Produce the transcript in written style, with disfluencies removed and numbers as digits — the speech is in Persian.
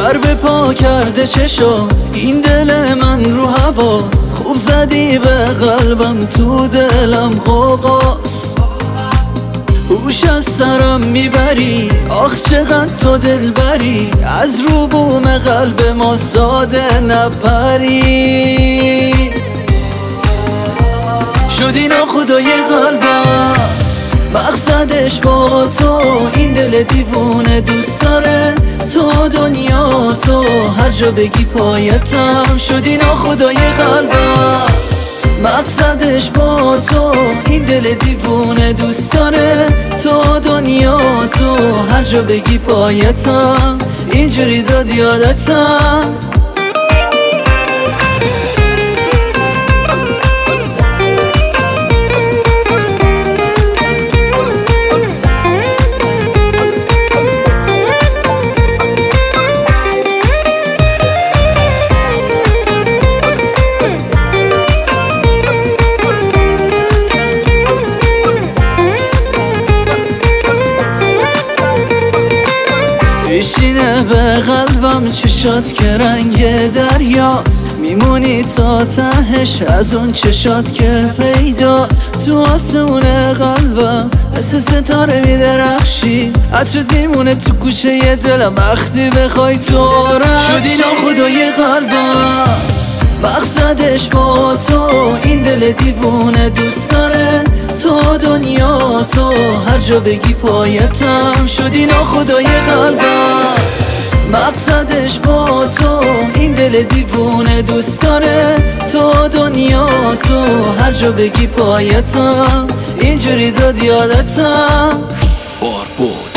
در به پا کرده چشا این دل من رو هواست. خوب زدی به قلبم تو دلم غوغاست. هوش از سرم میبری آخ چقدر تو دل بری. از رو بوم قلب ما ساده نپری. شدی ناخدای قلبم مقصدش با تو. این دل دیوونه دوست داره تو دنیا تو. هر جا بگی پایتم. شدی ناخدای قلبم مقصدش با تو. این دل دیوونه دوست داره تو دنیا تو. هر جا بگی پایتم. اینجوری داد یادتم. بشینه به قلبم چشات که رنگ دریاست. میمونی تا تهش از اون چشات که پیداست. تو آسمون قلبم مثل ستاره میدرخشی. عطرت میمونه تو گوشه دلم وقتی بخوای تو رخشی. شدی ناخدای قلبم مقصدش با تو. این دل دیوونه دوست داره تو دنیا تو. هر جا بگی پایتم. شدی ناخدای قلبم مقصدش با تو. این دل دیوونه دوست داره تو دنیا تو. هر جا بگی پایتم. اینجوری داد یادتم. باربود